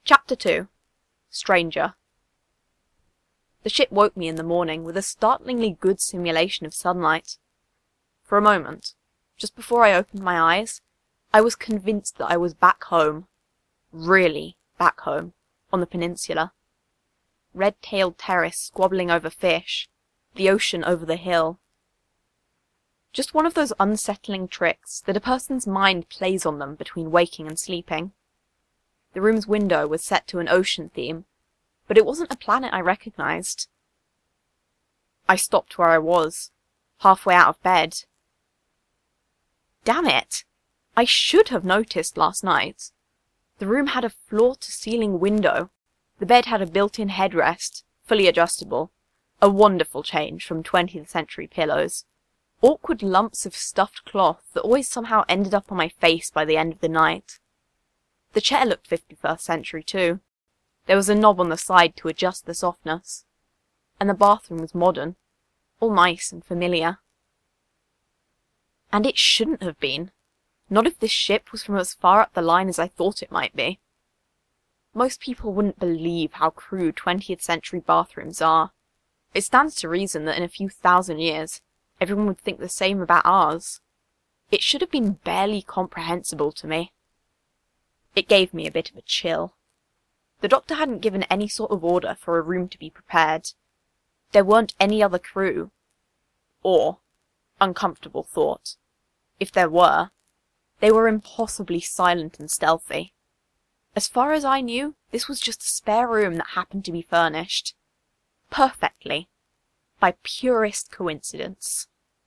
Chapter 2. Stranger. The ship woke me in the morning with a startlingly good simulation of sunlight. For a moment, just before I opened my eyes, I was convinced that I was back home. Really back home, on the peninsula. Red-tailed terrace squabbling over fish, the ocean over the hill. Just one of those unsettling tricks that a person's mind plays on them between waking and sleeping. The room's window was set to an ocean theme, but it wasn't a planet I recognized. I stopped where I was, halfway out of bed. Damn it! I should have noticed last night. The room had a floor-to-ceiling window. The bed had a built-in headrest, fully adjustable. A wonderful change from 20th century pillows. Awkward lumps of stuffed cloth that always somehow ended up on my face by the end of the night. The chair looked 51st century too. There was a knob on the side to adjust the softness. And the bathroom was modern, all nice and familiar. And it shouldn't have been. Not if this ship was from as far up the line as I thought it might be. Most people wouldn't believe how crude 20th century bathrooms are. It stands to reason that in a few thousand years, everyone would think the same about ours. It should have been barely comprehensible to me. It gave me a bit of a chill. The doctor hadn't given any sort of order for a room to be prepared. There weren't any other crew. Or, uncomfortable thought, if there were, they were impossibly silent and stealthy. As far as I knew, this was just a spare room that happened to be furnished. Perfectly. By purest coincidence.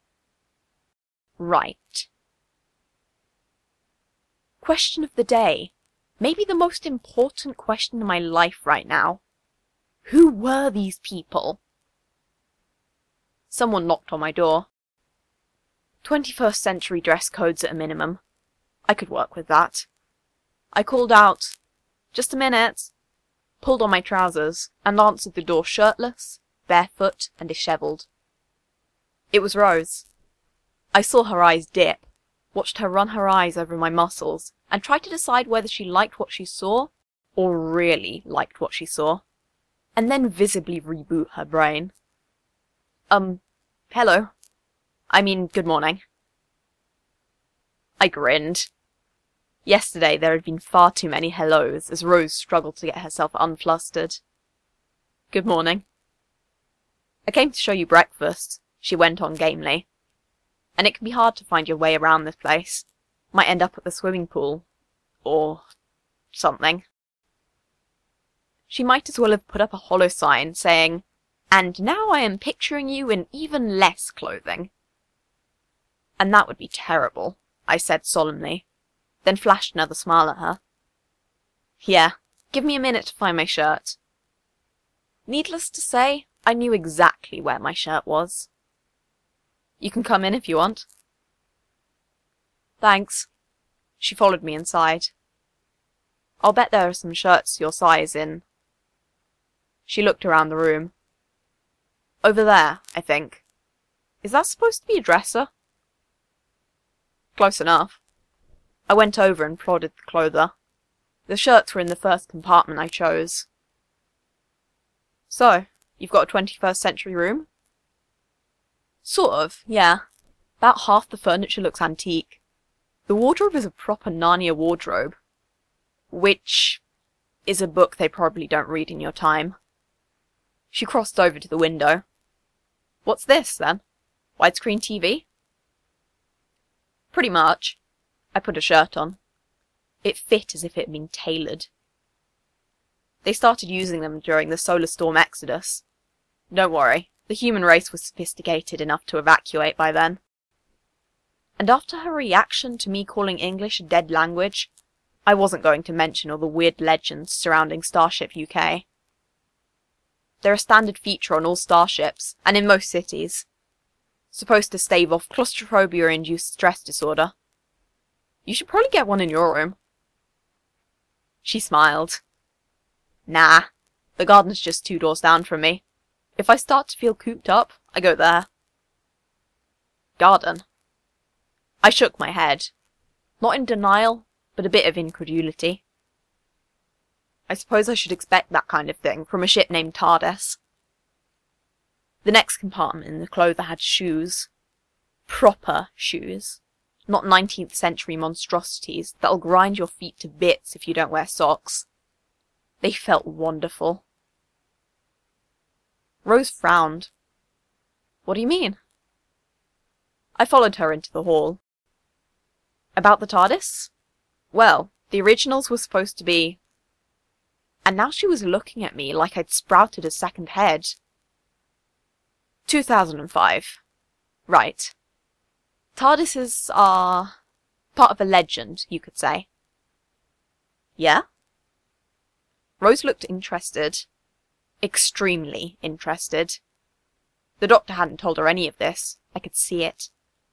Right. Question of the day. Maybe the most important question in my life right now. Who were these people? Someone knocked on my door. 21st century dress codes at a minimum. I could work with that. I called out, "Just a minute," pulled on my trousers, and answered the door shirtless, barefoot, and dishevelled. It was Rose. I saw her eyes dip, watched her run her eyes over my muscles, and tried to decide whether she liked what she saw, or really liked what she saw, and then visibly reboot her brain. Hello. I mean, good morning. I grinned. Yesterday there had been far too many hellos as Rose struggled to get herself unflustered. Good morning. I came to show you breakfast, she went on gamely. And it can be hard to find your way around this place. Might end up at the swimming pool. Or something. She might as well have put up a hollow sign saying, "And now I am picturing you in even less clothing." And that would be terrible, I said solemnly, then flashed another smile at her. Yeah, give me a minute to find my shirt. Needless to say, I knew exactly where my shirt was. You can come in if you want. Thanks. She followed me inside. I'll bet there are some shirts your size in. She looked around the room. Over there, I think. Is that supposed to be a dresser? Close enough. I went over and prodded the clother. The shirts were in the first compartment I chose. So, you've got a 21st century room? Sort of, yeah. About half the furniture looks antique. The wardrobe is a proper Narnia wardrobe. Which is a book they probably don't read in your time. She crossed over to the window. What's this, then? Widescreen TV? Pretty much. I put a shirt on. It fit as if it had been tailored. They started using them during the solar storm exodus. Don't worry, the human race was sophisticated enough to evacuate by then. And after her reaction to me calling English a dead language, I wasn't going to mention all the weird legends surrounding Starship UK. They're a standard feature on all starships, and in most cities. Supposed to stave off claustrophobia-induced stress disorder. You should probably get one in your room. She smiled. Nah, the garden's just 2 doors down from me. If I start to feel cooped up, I go there. Garden. I shook my head. Not in denial, but a bit of incredulity. I suppose I should expect that kind of thing from a ship named TARDIS. The next compartment in the clother had shoes. Proper shoes. Not 19th century monstrosities that'll grind your feet to bits if you don't wear socks. They felt wonderful. Rose frowned. What do you mean? I followed her into the hall. About the TARDIS? Well, the originals were supposed to be... And now she was looking at me like I'd sprouted a second head. 2005. Right. TARDISes are part of a legend, you could say. Yeah? Rose looked interested. Extremely interested. The Doctor hadn't told her any of this. I could see it.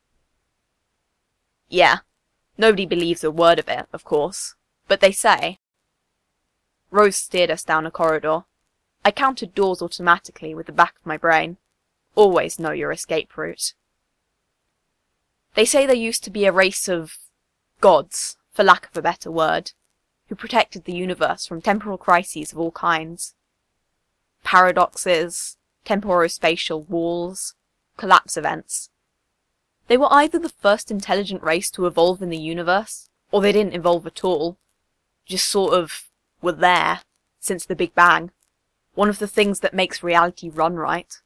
Yeah. Nobody believes a word of it, of course. But they say. Rose steered us down a corridor. I counted doors automatically with the back of my brain. Always know your escape route. They say there used to be a race of gods, for lack of a better word, who protected the universe from temporal crises of all kinds. Paradoxes, temporospatial walls, collapse events. They were either the first intelligent race to evolve in the universe, or they didn't evolve at all. Just sort of were there since the Big Bang. One of the things that makes reality run right.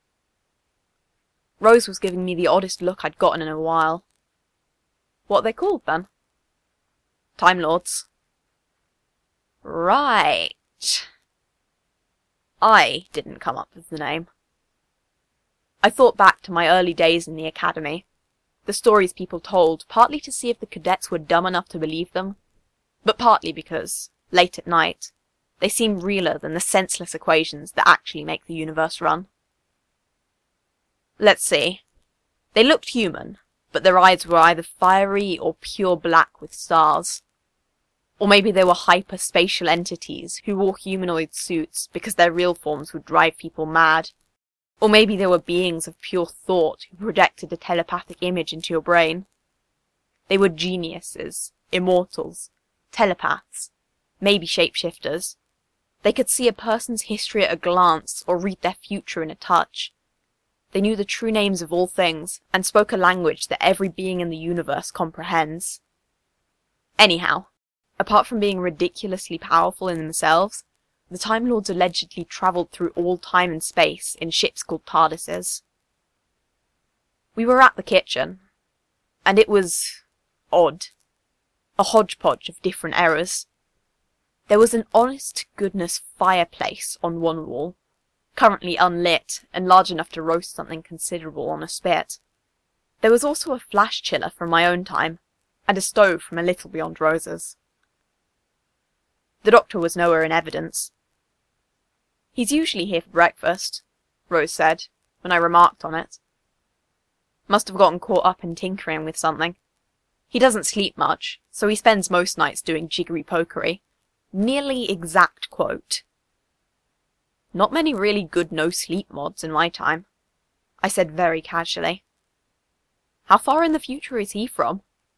Rose was giving me the oddest look I'd gotten in a while. What are they called, then? Time Lords. Right. I didn't come up with the name. I thought back to my early days in the academy. The stories people told, partly to see if the cadets were dumb enough to believe them, but partly because, late at night, they seemed realer than the senseless equations that actually make the universe run. Let's see. They looked human, but their eyes were either fiery or pure black with stars. Or maybe they were hyperspatial entities who wore humanoid suits because their real forms would drive people mad. Or maybe they were beings of pure thought who projected a telepathic image into your brain. They were geniuses, immortals, telepaths, maybe shapeshifters. They could see a person's history at a glance or read their future in a touch. They knew the true names of all things, and spoke a language that every being in the universe comprehends. Anyhow, apart from being ridiculously powerful in themselves, the Time Lords allegedly travelled through all time and space in ships called TARDISes. We were at the kitchen, and it was odd. A hodgepodge of different eras. There was an honest-to-goodness fireplace on one wall, currently unlit and large enough to roast something considerable on a spit. There was also a flash chiller from my own time, and a stove from a little beyond Rose's. The Doctor was nowhere in evidence. He's usually here for breakfast, Rose said, when I remarked on it. Must have gotten caught up in tinkering with something. He doesn't sleep much, so he spends most nights doing jiggery-pokery. Nearly exact quote. Not many really good no-sleep mods in my time, I said very casually. How far in the future is he from?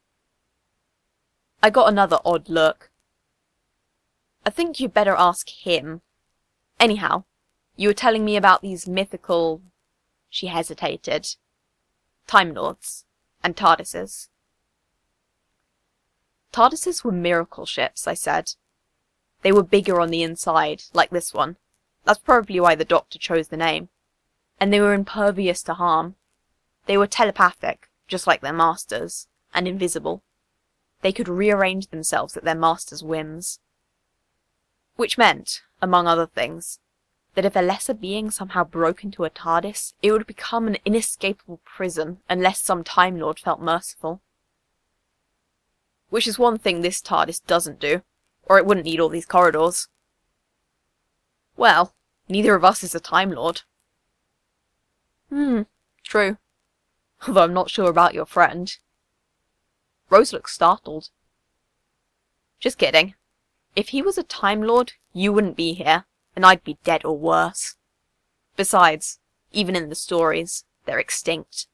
I got another odd look. I think you'd better ask him. Anyhow, you were telling me about these mythical... She hesitated. Time Lords and TARDISes. TARDISes were miracle ships, I said. They were bigger on the inside, like this one. That's probably why the Doctor chose the name. And they were impervious to harm. They were telepathic, just like their masters, and invisible. They could rearrange themselves at their master's whims. Which meant, among other things, that if a lesser being somehow broke into a TARDIS, it would become an inescapable prison unless some Time Lord felt merciful. Which is one thing this TARDIS doesn't do, or it wouldn't need all these corridors. Well, neither of us is a Time Lord. True. Although I'm not sure about your friend. Rose looked startled. Just kidding. If he was a Time Lord, you wouldn't be here, and I'd be dead or worse. Besides, even in the stories, they're extinct.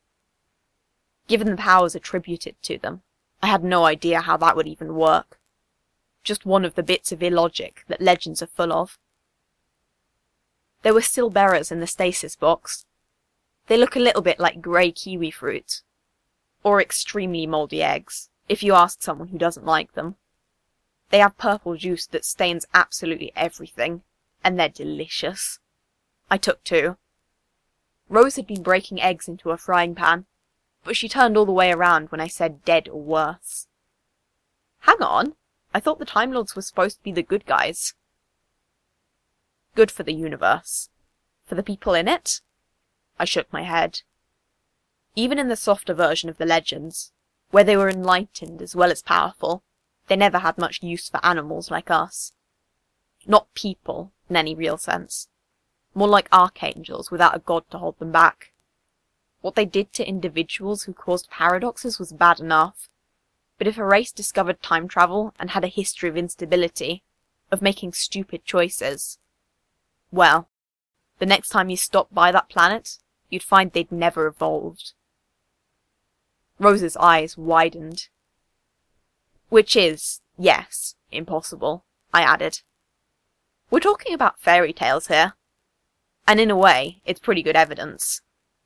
Given the powers attributed to them, I had no idea how that would even work. Just one of the bits of illogic that legends are full of. There were still bearers in the stasis box. They look a little bit like grey kiwi fruit. Or extremely mouldy eggs, if you ask someone who doesn't like them. They have purple juice that stains absolutely everything, and they're delicious. I took 2. Rose had been breaking eggs into a frying pan, but she turned all the way around when I said dead or worse. Hang on, I thought the Time Lords were supposed to be the good guys. Good for the universe. For the people in it? I shook my head. Even in the softer version of the legends, where they were enlightened as well as powerful, they never had much use for animals like us. Not people, in any real sense. More like archangels without a god to hold them back. What they did to individuals who caused paradoxes was bad enough. But if a race discovered time travel and had a history of instability, of making stupid choices, well, the next time you stopped by that planet, you'd find they'd never evolved. Rose's eyes widened. Which is, yes, impossible, I added. We're talking about fairy tales here. And in a way, it's pretty good evidence.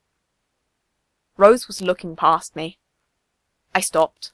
Rose was looking past me. I stopped.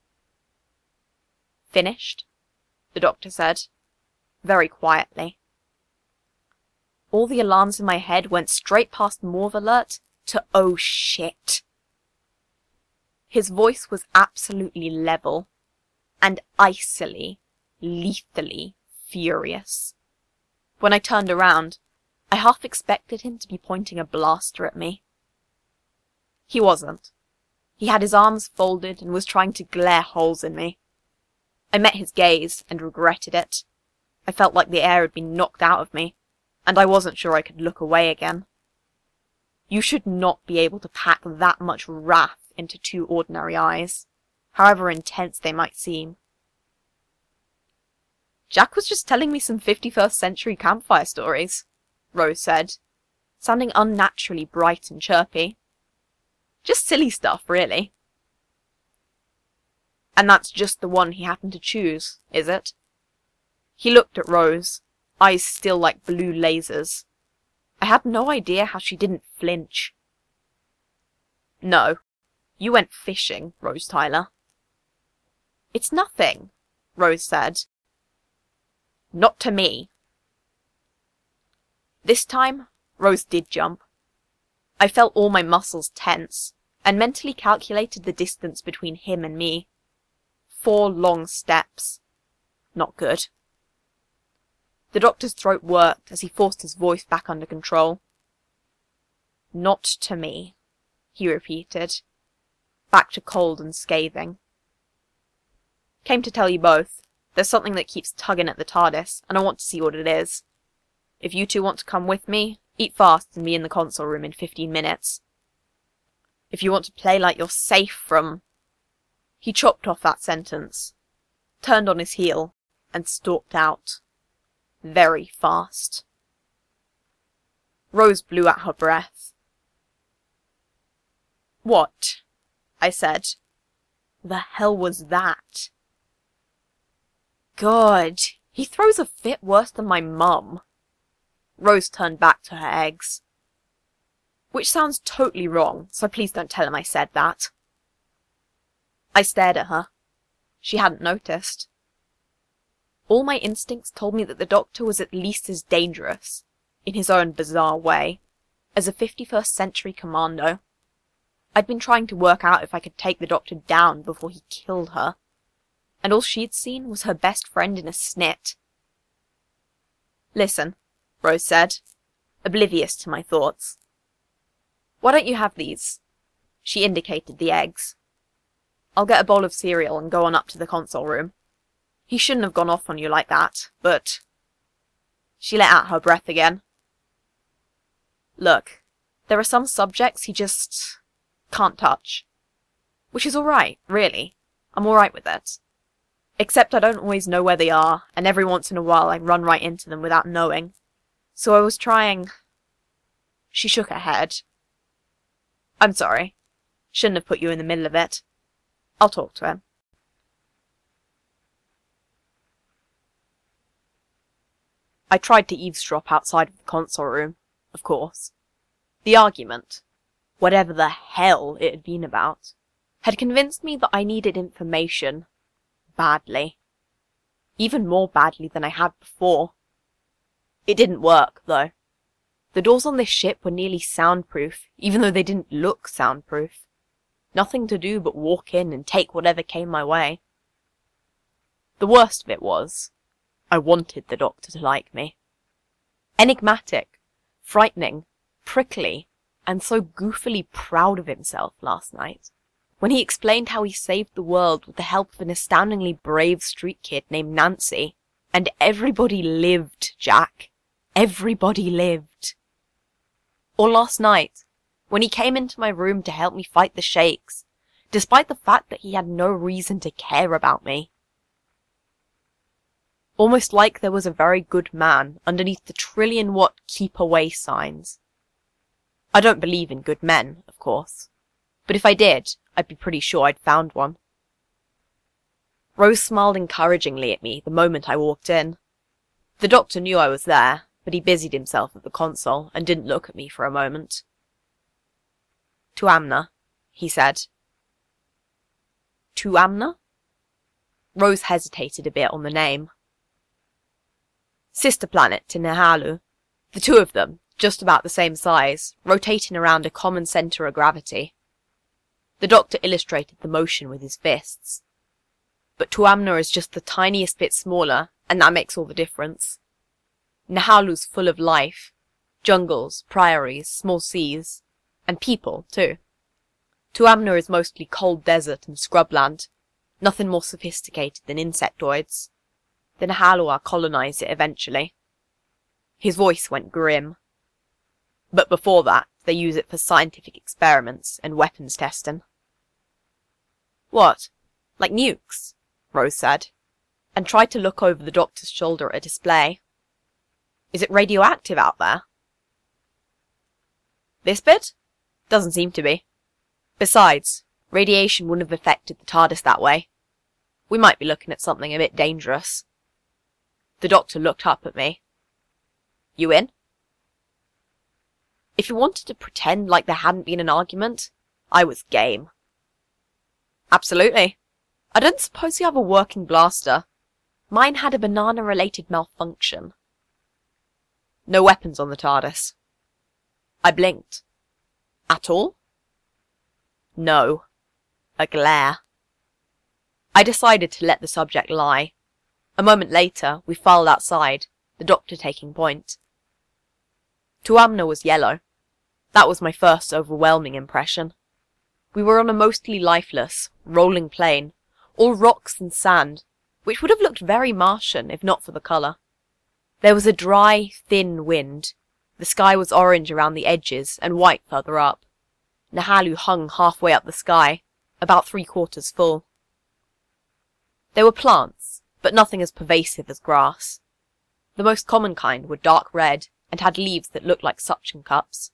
Finished? The doctor said, very quietly. All the alarms in my head went straight past Morve alert to oh shit. His voice was absolutely level, and icily, lethally furious. When I turned around, I half expected him to be pointing a blaster at me. He wasn't. He had his arms folded and was trying to glare holes in me. I met his gaze and regretted it. I felt like the air had been knocked out of me, and I wasn't sure I could look away again. You should not be able to pack that much wrath into 2 ordinary eyes, however intense they might seem. Jack was just telling me some 51st century campfire stories, Rose said, sounding unnaturally bright and chirpy. Just silly stuff, really. And that's just the one he happened to choose, is it? He looked at Rose, eyes still like blue lasers. I had no idea how she didn't flinch. No. You went fishing, Rose Tyler. It's nothing, Rose said. Not to me. This time, Rose did jump. I felt all my muscles tense, and mentally calculated the distance between him and me. 4 long steps. Not good. The doctor's throat worked as he forced his voice back under control. Not to me, he repeated, back to cold and scathing. Came to tell you both. There's something that keeps tugging at the TARDIS, and I want to see what it is. If you 2 want to come with me, eat fast and be in the console room in 15 minutes. If you want to play like you're safe from... He chopped off that sentence, turned on his heel, and stalked out. Very fast. Rose blew at her breath. What? I said. The hell was that? God, he throws a fit worse than my mum. Rose turned back to her eggs. Which sounds totally wrong, so please don't tell him I said that. I stared at her. She hadn't noticed. All my instincts told me that the Doctor was at least as dangerous, in his own bizarre way, as a 51st century commando. I'd been trying to work out if I could take the Doctor down before he killed her, and all she'd seen was her best friend in a snit. Listen, Rose said, oblivious to my thoughts. Why don't you have these? She indicated the eggs. I'll get a bowl of cereal and go on up to the console room. He shouldn't have gone off on you like that, but... She let out her breath again. Look, there are some subjects he just... can't touch. Which is alright, really. I'm alright with it. Except I don't always know where they are, and every once in a while I run right into them without knowing. So I was trying... She shook her head. I'm sorry. Shouldn't have put you in the middle of it. I'll talk to him. I tried to eavesdrop outside of the console room, of course. The argument, whatever the hell it had been about, had convinced me that I needed information badly. Even more badly than I had before. It didn't work, though. The doors on this ship were nearly soundproof, even though they didn't look soundproof. Nothing to do but walk in and take whatever came my way. The worst of it was, I wanted the Doctor to like me. Enigmatic, frightening, prickly, and so goofily proud of himself last night, when he explained how he saved the world with the help of an astoundingly brave street kid named Nancy. And everybody lived, Jack. Everybody lived. Or last night, when he came into my room to help me fight the shakes, despite the fact that he had no reason to care about me. Almost like there was a very good man underneath the trillion-watt keep away signs. I don't believe in good men, of course, but if I did, I'd be pretty sure I'd found one. Rose smiled encouragingly at me the moment I walked in. The Doctor knew I was there, but he busied himself at the console and didn't look at me for a moment. Tuamna, he said. Tuamna? Rose hesitated a bit on the name. Sister planet to Nehalu. The two of them, just about the same size, rotating around a common centre of gravity. The Doctor illustrated the motion with his fists. But Tuamna is just the tiniest bit smaller, and that makes all the difference. Nehalu's full of life. Jungles, prairies, small seas. And people, too. Tuamna is mostly cold desert and scrubland. Nothing more sophisticated than insectoids. The Nehalu colonise it eventually. His voice went grim. But before that, they use it for scientific experiments and weapons testing. What? Like nukes? Rose said, and tried to look over the Doctor's shoulder at a display. Is it radioactive out there? This bit? Doesn't seem to be. Besides, radiation wouldn't have affected the TARDIS that way. We might be looking at something a bit dangerous. The Doctor looked up at me. You in? If you wanted to pretend like there hadn't been an argument, I was game. Absolutely. I don't suppose you have a working blaster. Mine had a banana-related malfunction. No weapons on the TARDIS. I blinked. At all? No. A glare. I decided to let the subject lie. A moment later, we filed outside, the Doctor taking point. Tuamna was yellow. That was my first overwhelming impression. We were on a mostly lifeless, rolling plain, all rocks and sand, which would have looked very Martian if not for the colour. There was a dry, thin wind. The sky was orange around the edges and white further up. Nehalu hung halfway up the sky, about 3/4 full. There were plants, but nothing as pervasive as grass. The most common kind were dark red and had leaves that looked like suction cups.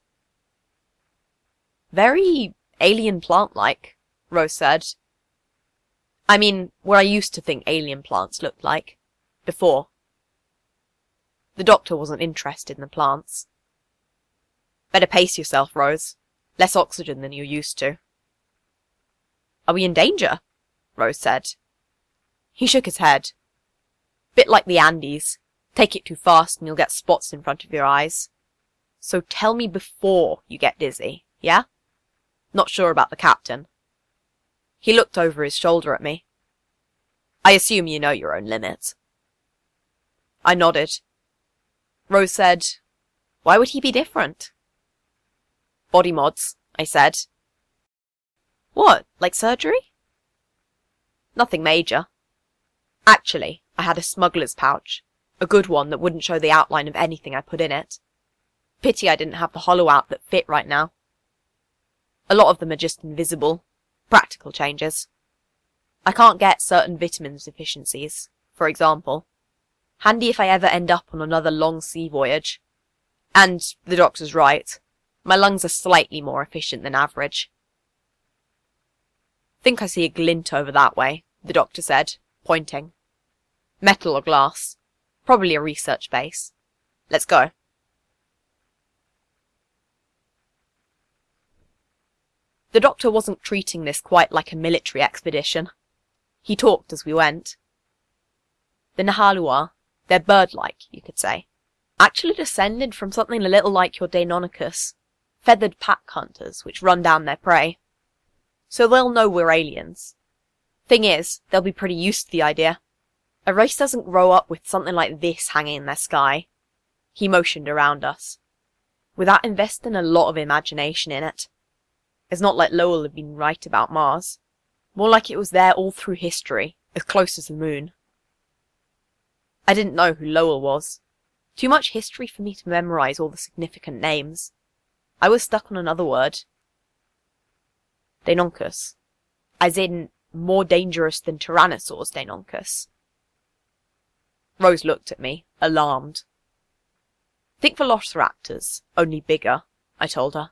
Very alien plant-like, Rose said. I mean, what I used to think alien plants looked like. Before. The Doctor wasn't interested in the plants. Better pace yourself, Rose. Less oxygen than you're used to. Are we in danger? Rose said. He shook his head. Bit like the Andes. Take it too fast and you'll get spots in front of your eyes. So tell me before you get dizzy, yeah? Not sure about the captain. He looked over his shoulder at me. I assume you know your own limits. I nodded. Rose said, Why would he be different? Body mods, I said. What, like surgery? Nothing major. Actually, I had a smuggler's pouch. A good one that wouldn't show the outline of anything I put in it. Pity I didn't have the hollow out that fit right now. A lot of them are just invisible. Practical changes. I can't get certain vitamins deficiencies, for example. Handy if I ever end up on another long sea voyage. And the Doctor's right. My lungs are slightly more efficient than average. Think I see a glint over that way, the Doctor said, pointing. Metal or glass. Probably a research base. Let's go. The doctor wasn't treating this quite like a military expedition. He talked as we went. The Nahalua, they're bird-like, you could say, actually descended from something a little like your Deinonychus, feathered pack hunters which run down their prey. So they'll know we're aliens. Thing is, they'll be pretty used to the idea. A race doesn't grow up with something like this hanging in their sky. He motioned around us, without investing a lot of imagination in it. It's not like Lowell had been right about Mars. More like it was there all through history, as close as the moon. I didn't know who Lowell was. Too much history for me to memorize all the significant names. I was stuck on another word. Deinonychus. As in, more dangerous than Tyrannosaurus Deinonychus. Rose looked at me, alarmed. Think Velociraptors, only bigger, I told her.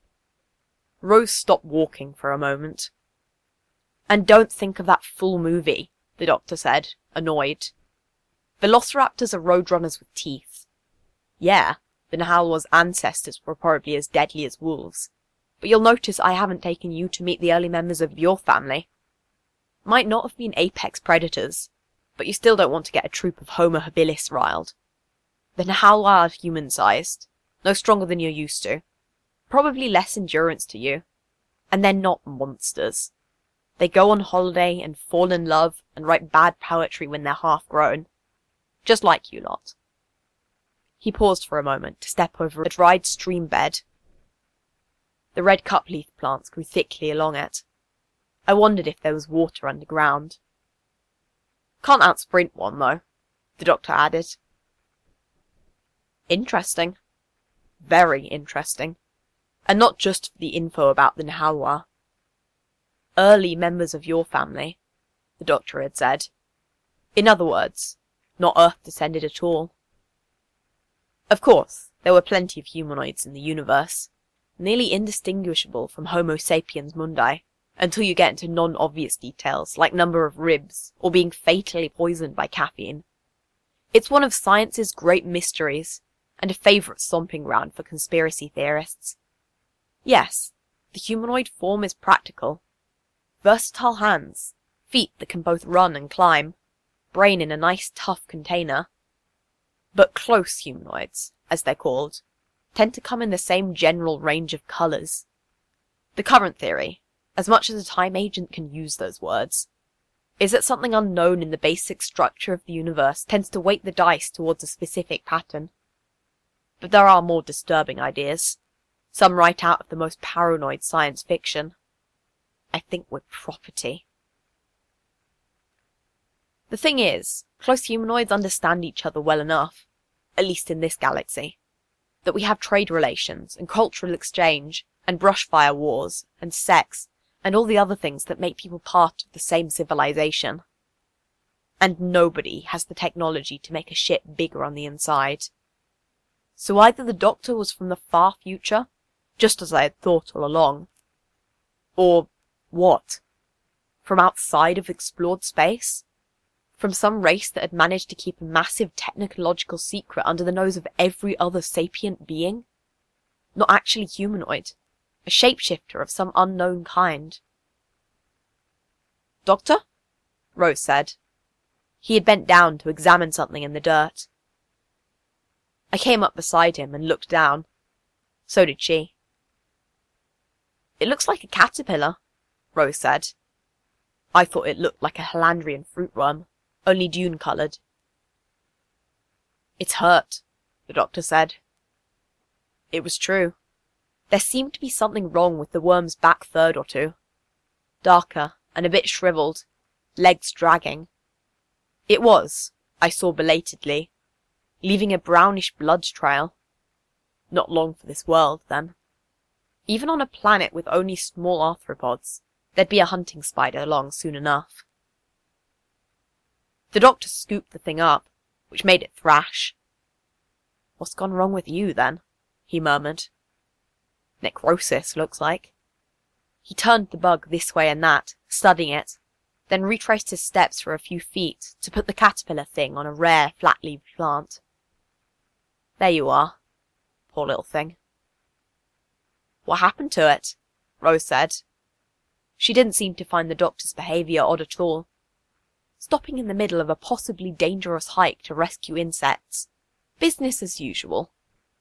Rose stopped walking for a moment. And don't think of that full movie, the doctor said, annoyed. Velociraptors are roadrunners with teeth. Yeah, the Nahalwa's ancestors were probably as deadly as wolves. But you'll notice I haven't taken you to meet the early members of your family. Might not have been apex predators, but you still don't want to get a troop of Homo habilis riled. The Nahalwa are human-sized, no stronger than you're used to. Probably less endurance to you. And they're not monsters. They go on holiday and fall in love and write bad poetry when they're half-grown. Just like you lot. He paused for a moment to step over a dried stream bed. The red cup-leaf plants grew thickly along it. I wondered if there was water underground. Can't outsprint one, though, the doctor added. Interesting. Very interesting. And not just for the info about the Nahalwa. Early members of your family, the doctor had said. In other words, not Earth-descended at all. Of course, there were plenty of humanoids in the universe, nearly indistinguishable from Homo sapiens mundi, until you get into non-obvious details like number of ribs or being fatally poisoned by caffeine. It's one of science's great mysteries, and a favourite stomping ground for conspiracy theorists. Yes, the humanoid form is practical. Versatile hands, feet that can both run and climb, brain in a nice tough container. But close humanoids, as they're called, tend to come in the same general range of colours. The current theory, as much as a time agent can use those words, is that something unknown in the basic structure of the universe tends to weight the dice towards a specific pattern. But there are more disturbing ideas. Some right out of the most paranoid science fiction. I think we're property. The thing is, close humanoids understand each other well enough, at least in this galaxy, that we have trade relations and cultural exchange and brushfire wars and sex and all the other things that make people part of the same civilization. And nobody has the technology to make a ship bigger on the inside. So either the doctor was from the far future, just as I had thought all along, or what? From outside of explored space? From some race that had managed to keep a massive technological secret under the nose of every other sapient being? Not actually humanoid. A shapeshifter of some unknown kind. Doctor? Rose said. He had bent down to examine something in the dirt. I came up beside him and looked down. So did she. It looks like a caterpillar, Rose said. I thought it looked like a Halandrian fruitworm, only dune-coloured. It's hurt, the doctor said. It was true. There seemed to be something wrong with the worm's back third or two. Darker and a bit shriveled, legs dragging. It was, I saw belatedly, leaving a brownish blood trail. Not long for this world, then. Even on a planet with only small arthropods, there'd be a hunting spider along soon enough. The doctor scooped the thing up, which made it thrash. What's gone wrong with you, then? He murmured. Necrosis, looks like. He turned the bug this way and that, studying it, then retraced his steps for a few feet to put the caterpillar thing on a rare, flat-leaved plant. There you are. Poor little thing. What happened to it? Rose said. She didn't seem to find the doctor's behaviour odd at all. Stopping in the middle of a possibly dangerous hike to rescue insects. Business as usual.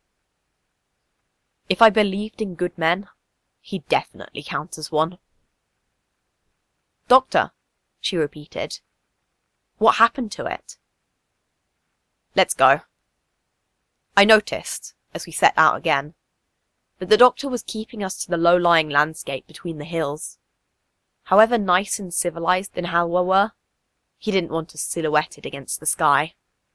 If I believed in good men, he definitely counts as one. Doctor, she repeated. What happened to it? Let's go. I noticed, as we set out again, that the doctor was keeping us to the low-lying landscape between the hills. However nice and civilized the Nhalwa were, he didn't want us silhouetted against the sky.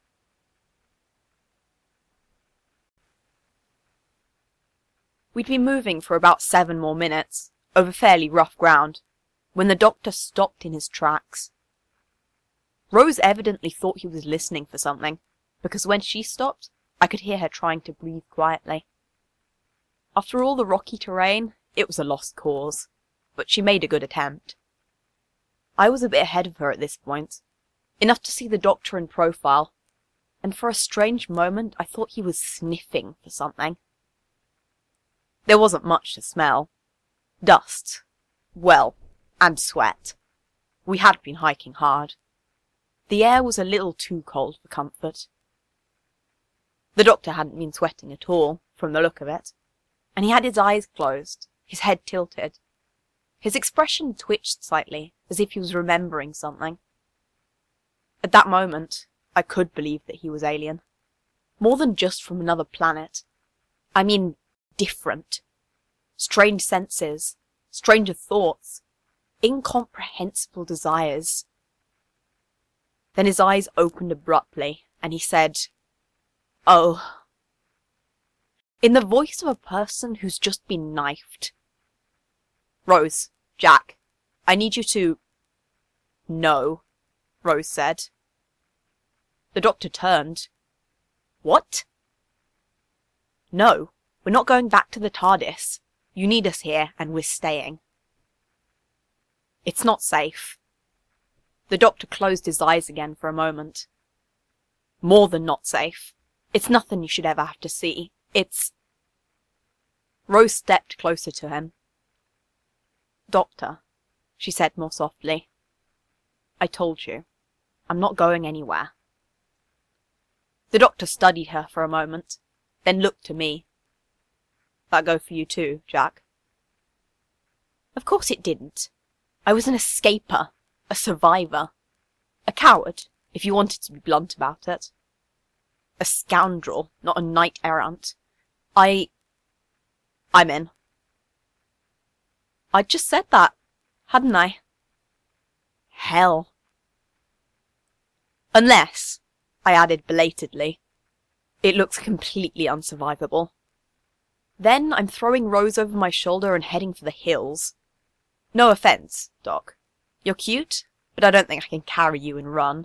We'd been moving for about 7 more minutes, over fairly rough ground, when the doctor stopped in his tracks. Rose evidently thought he was listening for something, because when she stopped, I could hear her trying to breathe quietly. After all the rocky terrain, it was a lost cause, but she made a good attempt. I was a bit ahead of her at this point, enough to see the doctor in profile, and for a strange moment I thought he was sniffing for something. There wasn't much to smell. Dust. Well, and sweat. We had been hiking hard. The air was a little too cold for comfort. The doctor hadn't been sweating at all, from the look of it, and he had his eyes closed, his head tilted. His expression twitched slightly, as if he was remembering something. At that moment, I could believe that he was alien. More than just from another planet. I mean, different. Strange senses, stranger thoughts, incomprehensible desires. Then his eyes opened abruptly, and he said, "Oh," in the voice of a person who's just been knifed. "Rose, Jack, I need you to—" "No," Rose said. The doctor turned. "What?" "No, we're not going back to the TARDIS. You need us here, and we're staying." "It's not safe." The doctor closed his eyes again for a moment. "More than not safe. It's nothing you should ever have to see. It's—" Rose stepped closer to him. "Doctor," she said more softly, "I told you. I'm not going anywhere." The doctor studied her for a moment, then looked to me. "That go for you too, Jack?" Of course it didn't. I was an escaper, a survivor, a coward, if you wanted to be blunt about it. A scoundrel, not a knight-errant. I'm in. I'd just said that, hadn't I? Hell. Unless, I added belatedly, it looks completely unsurvivable. Then I'm throwing Rose over my shoulder and heading for the hills. No offence, Doc. You're cute, but I don't think I can carry you and run.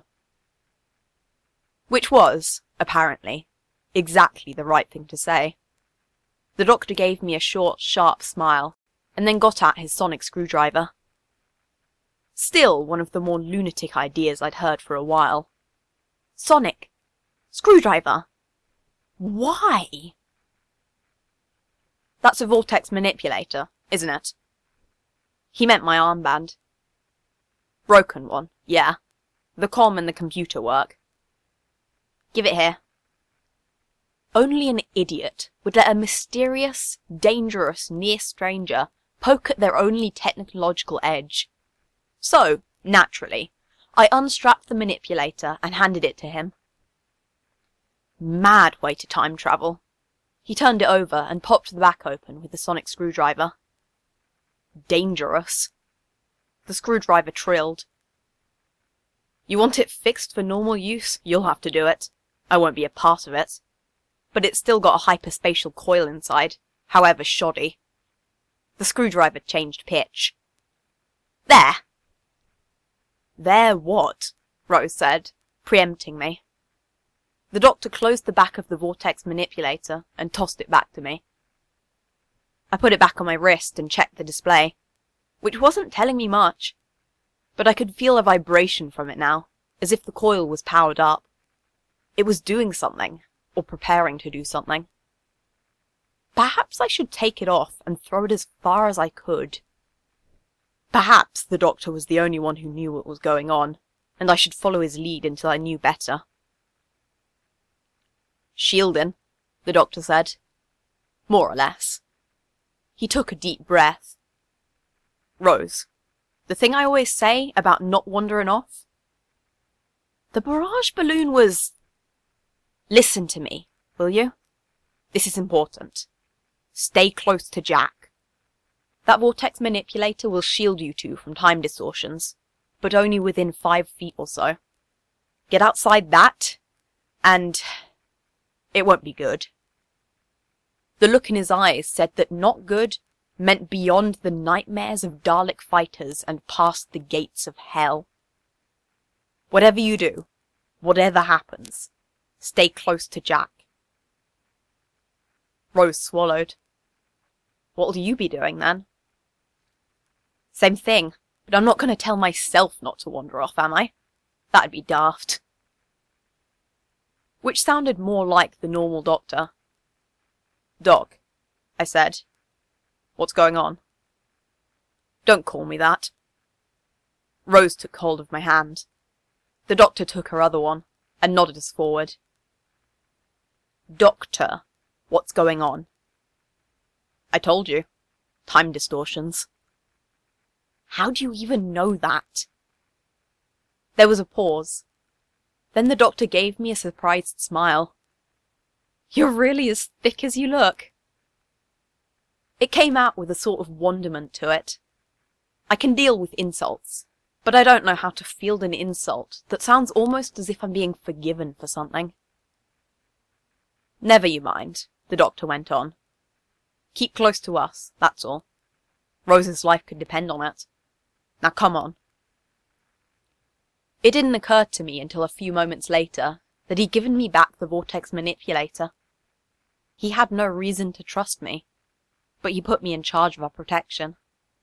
Which was, apparently, exactly the right thing to say. The doctor gave me a short, sharp smile, and then got at his sonic screwdriver. Still one of the more lunatic ideas I'd heard for a while. Sonic. Screwdriver. Why? That's a vortex manipulator, isn't it? He meant my armband. Broken one, yeah. The comm and the computer work. Give it here. Only an idiot would let a mysterious, dangerous, near stranger poke at their only technological edge. So, naturally, I unstrapped the manipulator and handed it to him. Mad way to time travel. He turned it over and popped the back open with the sonic screwdriver. Dangerous. The screwdriver trilled. You want it fixed for normal use? You'll have to do it. I won't be a part of it. But it's still got a hyperspatial coil inside, however shoddy. The screwdriver changed pitch. There! There what? Rose said, preempting me. The doctor closed the back of the vortex manipulator and tossed it back to me. I put it back on my wrist and checked the display, which wasn't telling me much, but I could feel a vibration from it now, as if the coil was powered up. It was doing something, or preparing to do something. Perhaps I should take it off and throw it as far as I could. Perhaps the doctor was the only one who knew what was going on, and I should follow his lead until I knew better. "Shielding," the doctor said. "More or less." He took a deep breath. "Rose, the thing I always say about not wandering off? The barrage balloon was... Listen to me, will you? This is important. Stay close to Jack. That vortex manipulator will shield you two from time distortions, but only within 5 feet or so. Get outside that, and it won't be good." The look in his eyes said that not good meant beyond the nightmares of Dalek fighters and past the gates of hell. "Whatever you do, whatever happens, stay close to Jack." Rose swallowed. "What'll you be doing then?" "Same thing, but I'm not going to tell myself not to wander off, am I? That'd be daft." Which sounded more like the normal doctor. "Doc," I said. "What's going on?" "Don't call me that." Rose took hold of my hand. The doctor took her other one, and nodded us forward. "Doctor, what's going on?" "I told you. Time distortions." "How do you even know that?" There was a pause. Then the doctor gave me a surprised smile. "You're really as thick as you look." It came out with a sort of wonderment to it. I can deal with insults, but I don't know how to field an insult that sounds almost as if I'm being forgiven for something. "Never you mind," the doctor went on. "Keep close to us, that's all. Rose's life could depend on it. Now come on." It didn't occur to me until a few moments later that he'd given me back the vortex manipulator. He had no reason to trust me, but he put me in charge of our protection.